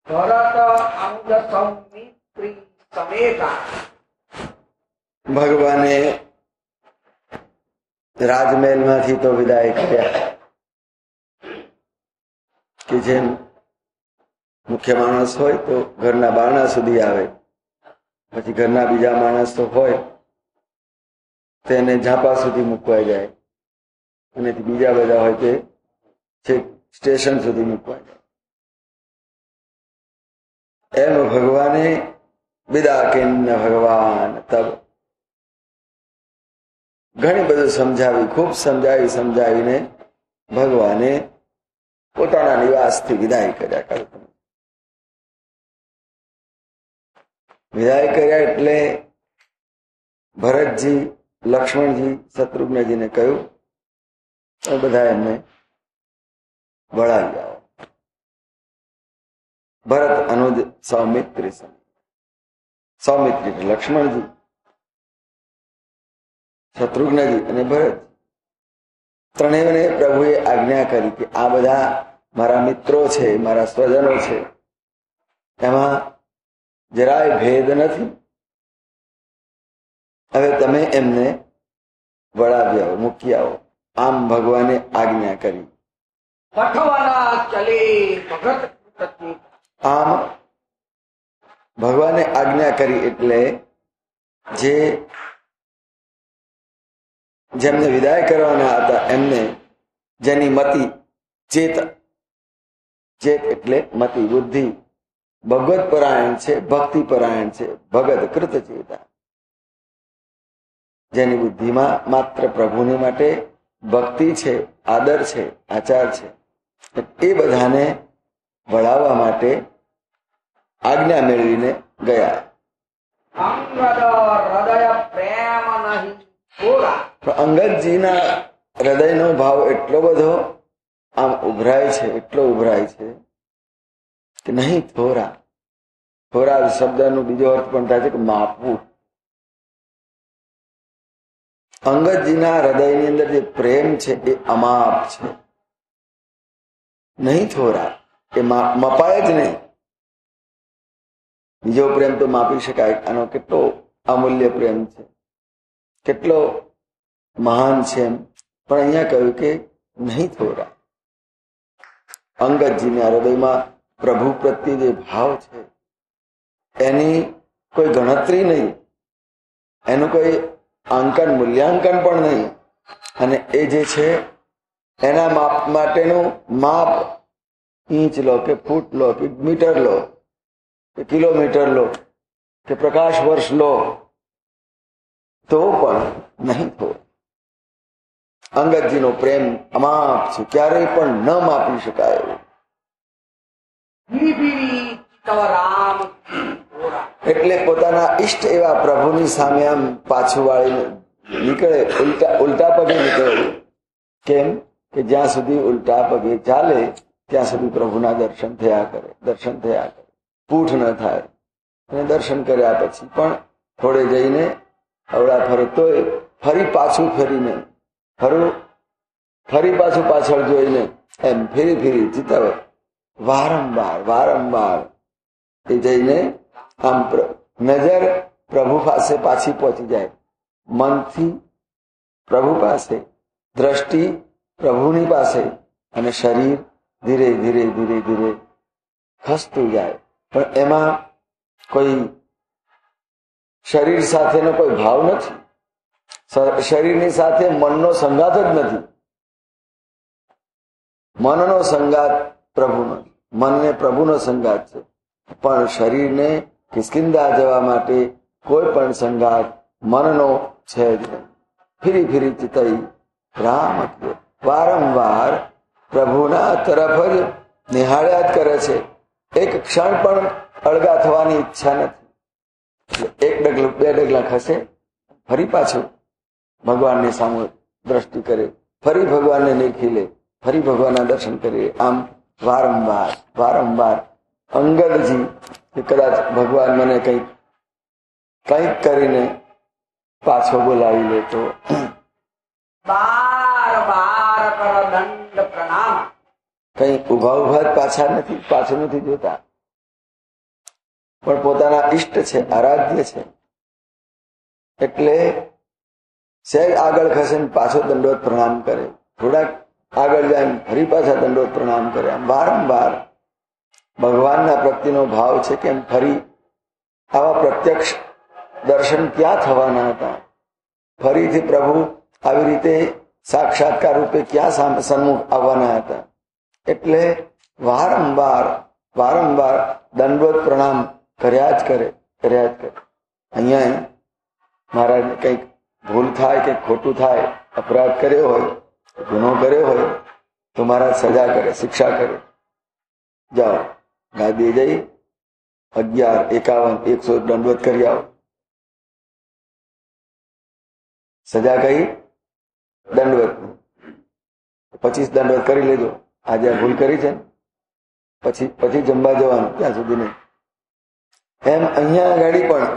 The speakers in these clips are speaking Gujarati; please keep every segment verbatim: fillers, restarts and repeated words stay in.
ભગવાને રાજમહેલ માંથી તો વિદાય કર્યા કે જેમ મુખ્ય માણસ હોય તો ઘરના બારણા સુધી આવે, પછી ઘરના બીજા માણસ તો હોય તેને ઝાપા સુધી મૂકવા જાય, અને બીજા બધા હોય તે છેક સ્ટેશન સુધી મૂકવા જાય. એમ ભગવાને વિદા કિન્ન ભગવાન તબ ઘણી બધું સમજાવી, ખૂબ સમજાવી સમજાવીને ભગવાને પોતાના નિવાસથી વિદાય કર્યા. કરતા વિદાય કર્યા એટલે ભરતજી, લક્ષ્મણજી, શત્રુઘ્નજીને કહ્યું બધા એમને વળાવી આવો. ભરત, અનુજ, સૌમિત્રી. સૌમિત્રી લક્ષ્મણજી, શત્રુઘ્નજી અને ભરત ત્રણેયને પ્રભુએ આજ્ઞા કરી કે આ બધા મારા મિત્રો છે, મારા સ્વજનો છે, એમાં જરાય ભેદ નથી. હવે તમે એમને વળાવી આવો, મૂકી આવો. આમ ભગવાને આજ્ઞા કરી. આમ ભગવાને આજ્ઞા કરી એટલે જે જેમને વિદાય કરવાના હતા એમને, જેની મતિ ચેત, ચેત એટલે મતિ, બુદ્ધિ ભગવત પરાયણ છે, ભક્તિ પરાયણ છે, ભગત કૃત ચેતા, જેની બુદ્ધિમાં માત્ર પ્રભુની માટે ભક્તિ છે, આદર છે, આચાર છે, એ બધાને વળાવવા માટે આજ્ઞા મેળવીને ગયા. અંગદજીના હૃદયનો ભાવ એટલો બધો આમ ઉભરાય છે, એટલો ઉભરાય છે કે નહીં થોરા. થોરા શબ્દનો બીજો અર્થ પણ થાય છે કે માપવું. અંગદજીના હૃદયની અંદર જે પ્રેમ છે એ અમાપ છે, નહીં થોરા. એ મપાય જ નહીં. બીજો પ્રેમ તો માપી શકાય, આનો કેટલો અમૂલ્ય પ્રેમ છે, કેટલો મહાન છે, પણ અહીંયા કહ્યું કે નહીં થોરા. અંગદજીના હૃદયમાં પ્રભુ પ્રત્યે જે ભાવ છે એની કોઈ ગણતરી નહીં, એનું કોઈ આંકન મૂલ્યાંકન પણ નહીં. અને એ જે છે એના માપ માટેનું માપ ઇંચ લો કે ફૂટ લો કે મીટર લો કે કિલોમીટર લો કે પ્રકાશ વર્ષ લો તો પણ નહીં થોડો. અંગદજીનો પ્રેમ અમાપ છે, ક્યારેય પણ ન માપી શકાય એવું. એટલે પોતાના ઈષ્ટ એવા પ્રભુની સામે આમ પાછું વાળીને નીકળે, ઉલટા ઉલટા પગે નીકળે. કેમ કે જ્યાં સુધી ઉલટા પગે ચાલે ત્યાં સુધી પ્રભુના દર્શન થયા કરે, દર્શન થયા કરે, પૂઠ ન થાય. અને દર્શન કર્યા પછી પણ થોડે જઈને અવળા ફરતોય ફરી પાછું ફરીને ફરું, ફરી પાછું પાછળ જોઈને એમ ફેરી ફેરી ચિતાવે વારંવાર વારંવાર એ જઈને આમ નજર પ્રભુ પાસે પાછી પહોંચી જાય, મનથી પ્રભુ પાસે, દ્રષ્ટિ પ્રભુની પાસે, અને શરીર ધીરે ધીરે ધીરે ધીરે ખસતું જાય. પણ એમાં કોઈ શરીર સાથેનો કોઈ ભાવ નથી, શરીરની સાથે મનનો સંગાત જ નથી. મનનો સંગાત પ્રભુનો, મનને પ્રભુનો સંગાત છે, પણ શરીરને કિસ્કિંદા જવા માટે કોઈ પણ સંગાત મનનો છે જ નહીં. ફીરી ફીરી ચિતઈ રામ વારંવાર પ્રભુના તરફ જ નિહાળ્યા જ કરે છે. એક ક્ષણ પણ અળગા થવાની ઈચ્છા નથી. એક ડગલું બે ડગલા ખસે, ફરી પાછું ભગવાનની સામે દ્રષ્ટિ કરે, ફરી ભગવાનને નિરખી લે, ફરી ભગવાનના દર્શન કરી. આમ વારંવાર વારંવાર અંગદજી કે કદાચ ભગવાન મને કંઈક કંઈક કરીને પાછો બોલાવી લે તો બાર બાર કર દંડ પ્રણામ. કઈ ઉભા ઉભા પાછા નથી, પાછું નથી જોતા. પણ પોતાના ઈષ્ટ છે, આરાધ્ય છે. એટલે સહેજ આગળ ખસે ને પાછો દંડવત પ્રણામ કરે, થોડાક આગળ જાય ફરી પાછા દંડવત પ્રણામ કરે. આમ વારંવાર ભગવાનના પ્રત્યેનો ભાવ છે કે ફરી આવા પ્રત્યક્ષ દર્શન ક્યાં થવાના હતા, ફરીથી પ્રભુ આવી રીતે સાક્ષાત્કાર રૂપે ક્યાં સન્મુખ આવવાના હતા. એટલે વારંવાર વારંવાર દંડવત પ્રણામ કર્યા જ કરે કર્યા જ કરે. અહીંયા મહારાજ કંઈક ભૂલ થાય કે ખોટું થાય, અપરાધ કર્યો હોય, ગુનો કર્યો હોય તો મહારાજ સજા કરે, શિક્ષા કરે. જાઓ ગાદી જઈ અગિયાર એકાવન એકસો દંડવત કરી આવો. સજા કઈ? દંડવત. પચીસ દંડવત કરી લેજો. આજે આ ભૂલ કરી છે પછી પછી જમવા જવાનું, ત્યાં સુધી નહીં. એમ અહીંયા આગળ પણ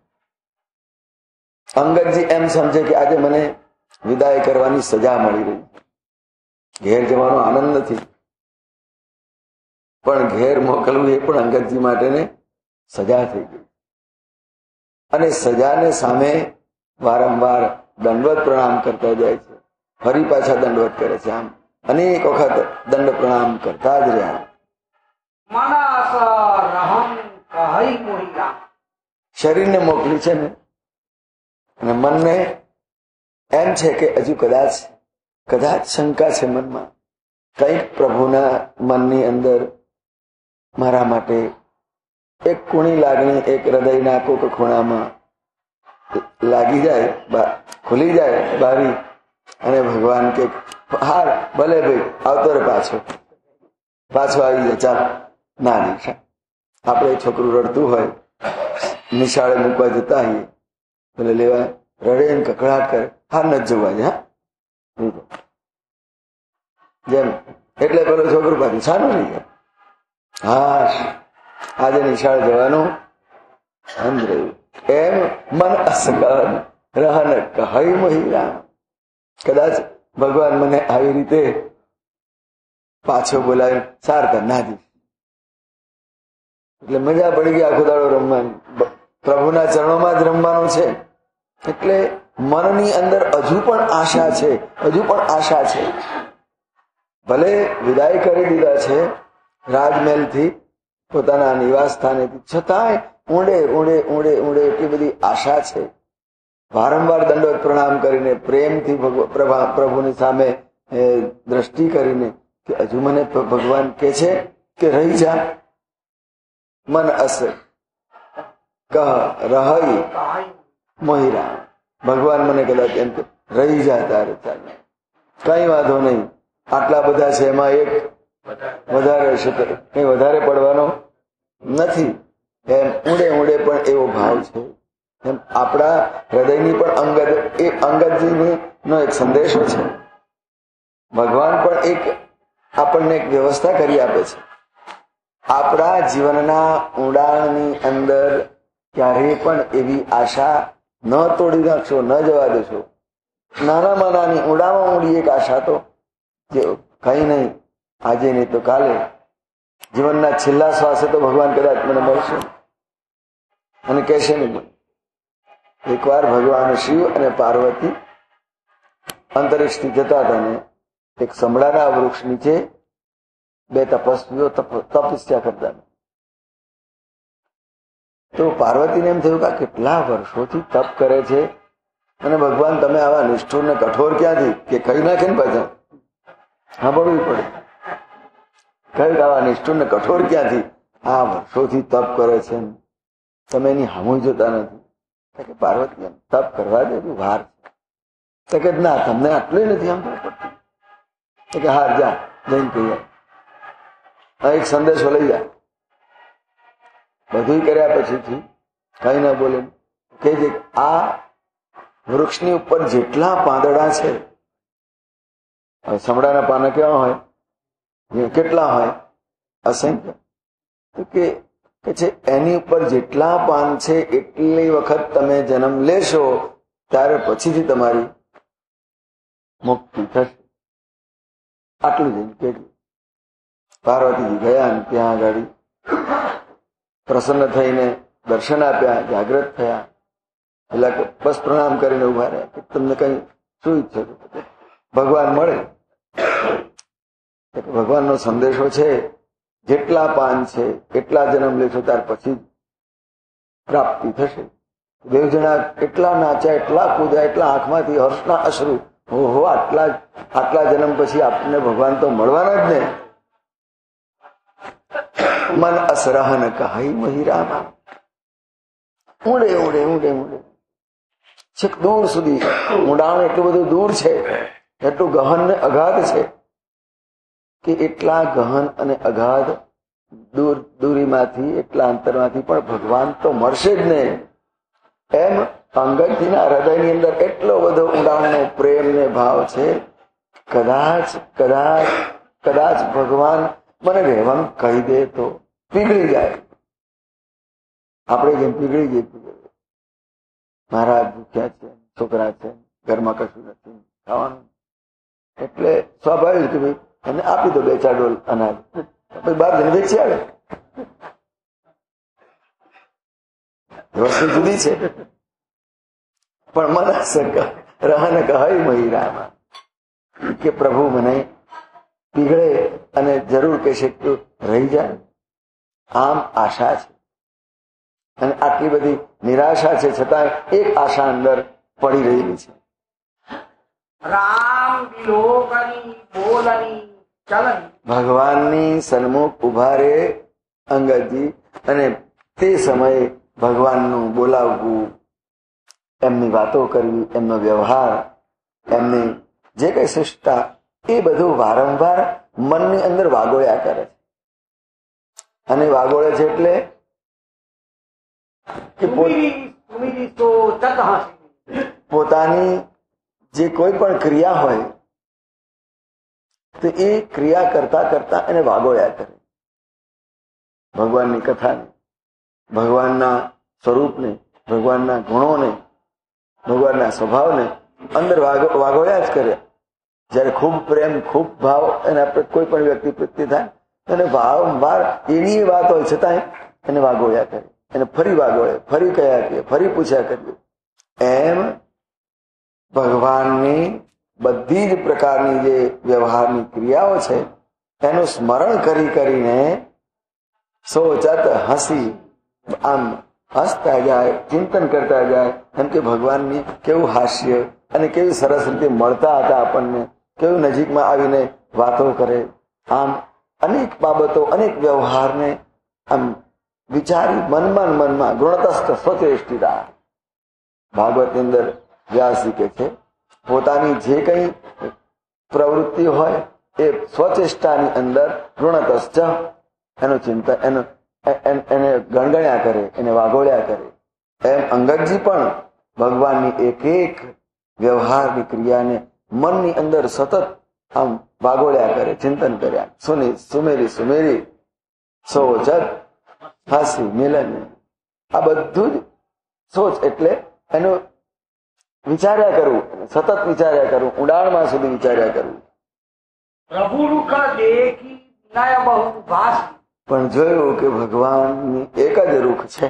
અંગદજી એમ સમજે કે આજે મને વિદાય કરવાની સજા મળી રહી, ઘેર જવાનો આનંદ નથી, પણ ઘેર મોકલવું એ પણ અંગદજી માટેને સજા થઈ ગઈ. અને સજાને સામે વારંવાર દંડવત પ્રણામ કરતા જાય છે, ફરી પાછા દંડવત કરે છે. આમ અનેક વખત દંડ પ્રણામ કરતા જ રહ્યા. શરીરને મોકલી છે ને, અને મનને એમ છે કે હજુ કદાચ કદાચ શંકા છે મનમાં, કંઈક પ્રભુના મનની અંદર મારા માટે એક કુણી લાગણી, એક હૃદયના કોક ખૂણામાં લાગી જાય, ખુલી જાય બારી, અને ભગવાન કે હાર ભલે ભાઈ આવતો રે, પાછો પાછો આવી જાય, ચાલ. ના નહીં, આપણે છોકરું રડતું હોય, નિશાળે મૂકવા જતા હોઈએ, ભલે લેવા રડે ને કકડાટ કરે, હાર નથી જવા છે. હા જેમ એટલે પેલો છોકરું પાછું સારું નહીં જાય. હા આજે નિશાળે જવાનું એમ રહ્યું. એમ મન અસગન રહન કહી મહિલા. કદાચ ભગવાન મને આવી રીતે પાછો બોલાવી સારતા ના દી, એટલે મજા પડી ગઈ. આખો દાડો રમવાની, પ્રભુના ચરણોમાં જ રમવાનું છે. એટલે મનની અંદર હજુ પણ આશા છે, હજુ પણ આશા છે. ભલે વિદાય કરી દીધા છે રાજમહેલથી, પોતાના નિવાસ સ્થાનેથી, છતાંય ઊંડે ઊંડે ઊંડે ઊંડે એટલી બધી આશા છે. વારંવાર દંડવત પ્રણામ કરીને, પ્રેમથી પ્રભુની સામે દ્રષ્ટિ કરીને કે હજુ મને ભગવાન કે છે કે રહી જા. મન અસ કહ રહી મોહિરા. ભગવાન મને કદાચ એમ કે રહી જા, તારે ચાલે, કઈ વાંધો નહીં, આટલા બધા છે એમાં એક વધારે છે, કઈ વધારે પડવાનો નથી. એમ ઊંડે ઊંડે પણ એવો ભાવ છે. એમ આપણા હૃદયની પણ અંગદ એ અંગદજીની નો એક સંદેશો છે. ભગવાન પણ એક આપણને એક વ્યવસ્થા કરી આપે છે. આપણા જીવનના ઊંડાણની અંદર ક્યારેય પણ એવી આશા ન તોડી નાખશો, ન જવા દેશો. નાનામાં નાની ઊંડામાં ઊંડી એક આશા તો જે કઈ નહીં, આજે નહીં તો કાલે, જીવનના છેલ્લા શ્વાસે તો ભગવાન કદાચ મને મળશે અને કહેશે નહીં. એકવાર ભગવાન શિવ અને પાર્વતી અંતરિક્ષથી જતા હતા ને એક સંભળાના વૃક્ષ નીચે બે તપસ્વીઓ તપસ્યા કરતા. તો પાર્વતીને એમ થયું કે કેટલા વર્ષોથી તપ કરે છે, અને ભગવાન તમે આવા નિષ્ઠુર ને કઠોર ક્યાંથી, કે કહી નાખે ને પાછા સાંભળવી પડે. કહ્યું કે આવા નિષ્ઠુર ને કઠોર ક્યાંથી, આ વર્ષોથી તપ કરે છે, તમે એની હામું જોતા નથી. કે પાર્વતી એમ તપ કરવા દે, વાર તો કે ના, તમને આટલું નથી આમ પડતું. કે હાર જા, જઈને કહી એક સંદેશો લઈ જા. બધું કર્યા પછીથી કઈ ના બોલે કે જે આ વૃક્ષની ઉપર જેટલા પાંદડા છે, સમડાના પાના કેવા હોય, કેટલા હોય, અસંખ્ય. તો કે છે એની ઉપર જેટલા પાન છે એટલી વખત તમે જન્મ લેશો, ત્યારે પછીથી તમારી મુક્તિ થશે. આટલું જ કેટલું. પાર્વતીજી ગયા ને ત્યાં આગળ પ્રસન્ન થઈને દર્શન આપ્યા, જાગૃત થયા. પેલા બસ પ્રણામ કરીને ઉભા રહ્યા કે તમને કઈ શું ઈચ્છો છો? ભગવાન મળે. ભગવાનનો સંદેશો છે, જેટલા પાન છે એટલા જન્મ લેશો ત્યાર પછી પ્રાપ્તિ થશે. દેવ જણા એટલા નાચ્યા, એટલા કૂદ્યા, એટલા આંખમાંથી હર્ષના અશ્રુ, ઓહો આટલા આટલા જન્મ પછી આપણને ભગવાન તો મળવાના જ ને. મન અસરહન કહાઈ મહિરામા. ઊંડે ઊંડે ઊંડે ઊંડે છેક દૂર સુધી. ઊંડાણ એટલું બધું દૂર છે, એટલું ગહન ને અગાધ છે કે એટલા ગહન અને અગાધ દૂર દૂરીમાંથી, એટલા અંતરમાંથી પણ ભગવાન તો મળશે જ ને. એમ અંગતજીના હૃદયની અંદર એટલો બધો ઊંડાણનો પ્રેમ ને ભાવ છે. કદાચ કદાચ કદાચ ભગવાન મને રહેવાનું કહી દે તો પીગળી જાય. આપણે જેમ પીગળી જઈએ, મારા ભૂખ્યા છે, છોકરા છે, ઘરમાં કશું નથી ખાવાનું, એટલે સ્વાભાવિક કે ભાઈ એને આપી દો બે ચાર ડોલ અનાજ, પછી બાર જણ વેચી આવે. વસ્તુ જુદી છે. પણ મના રહન કહી મહિરામાં કે પ્રભુ મને પીગળે અને જરૂર કહેશે તું રહી જાય. આમ આશા છે. અને આટલી બધી નિરાશા છે છતાં એક આશા અંદર પડી રહેલી છે. રામ વિલોકની બોલની ચલન. ભગવાનની સન્મુખ ઉભા રહે અંગદજી, અને તે સમયે ભગવાનનું બોલાવવું, એમની વાતો કરવી, એમનો વ્યવહાર, એમની જે કઈ શિષ્ટતા, એ બધું વારંવાર મનની અંદર વાગોળ્યા કરે છે. અને વાગોળે છે એટલે કે પોતાની જે કોઈ પણ ક્રિયા હોય તો એ ક્રિયા કરતા કરતા એને વાગોળ્યા કરે. ભગવાનની કથાને, ભગવાનના સ્વરૂપને, ભગવાનના ગુણોને, ભગવાનના સ્વભાવને અંદર વાગોળ્યા જ કરે. જયારે ખૂબ પ્રેમ, ખૂબ ભાવ એના કોઈ પણ વ્યક્તિ પ્રત્યે થાય અને વારંવાર એની વાત હોય છતાંય એને વાગોળ્યા કરે, એને ફરી વાગોળે, ફરી કયા કરીએ, ફરી પૂછ્યા કરીએ. એમ ભગવાનની બધી જ પ્રકારની જે વ્યવહારની ક્રિયાઓ છે એનું સ્મરણ કરી કરીને સોચત હસી આમ હસતા જાય, ચિંતન કરતા જાય. એમ કે ભગવાનની કેવું હાસ્ય અને કેવી સરસ રીતે મળતા હતા આપણને, કેવું નજીકમાં આવીને વાતો કરે. આમ અનેક બાબતો, અનેક વ્યવહારને આમ વિચારી મનમાં મનમાં ગુણતસ્થ સ્વચેષ્ટિતા. ભાગવતની અંદર વ્યાસજી કે છે પોતાની જે કઈ પ્રવૃત્તિ હોય એ સ્વચેષ્ટાની અંદર ગુણતસ્થ એનું ચિંતન, એનું એને ગણગણ્યા કરે, એને વાગોળ્યા કરે. એમ અંગદજી પણ ભગવાનની એક એક વ્યવહારની ક્રિયાને મનની અંદર સતત આમ વાગોળ્યા કરે, ચિંતન કર્યા, સુની સુમેરી સુમેરી સોચત હાસી મિલન. આ બધું જ સોચ એટલે એનું વિચાર્યા કરવું, સતત વિચાર્યા કરવું, ઊંડાણમાં સુધી વિચાર્યા કરવું. પ્રભુ રૂખ દેખી નય બહુ ભાસ. પણ જોયું કે ભગવાનની એક જ રૂખ છે.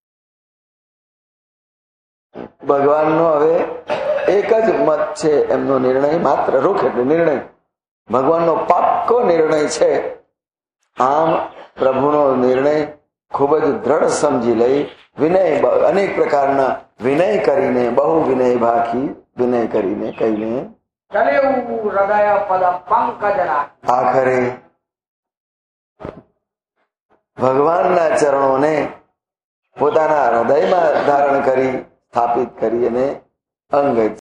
ભગવાનનો હવે એક જ મત છે, એમનો નિર્ણય માત્ર રૂખ એટલે નિર્ણય. ભગવાનનો પાક્કો નિર્ણય છે. આમ પ્રભુનો નિર્ણય ખૂબ જ દ્રઢ સમજી લઈ વિનય, અનેક પ્રકારના વિનય કરીને, બહુ વિનય ભાખી વિનય કરીને કહીને હૃદય પદ પંકજ આખરે ભગવાનના ચરણોને પોતાના હૃદયમાં ધારણ કરી, સ્થાપિત કરી અને અંગત